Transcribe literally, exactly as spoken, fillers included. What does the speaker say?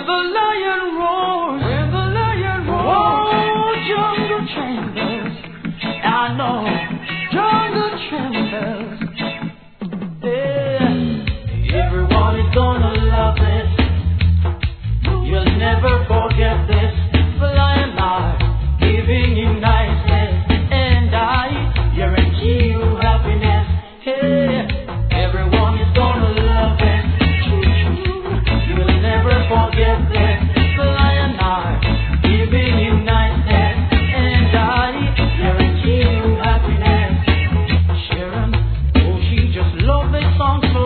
the lion roars, when the lion roars, oh, jungle trembles. I know, jungle trembles. Yeah. Everyone is gonna love it. You'll never forget this. Flying high, giving you niceness, and I guarantee you happiness. Hey, everyone is gonna love it. You'll never forget this. Flying high, giving you niceness, and I guarantee you happiness. Sharon, oh, she just loved this song so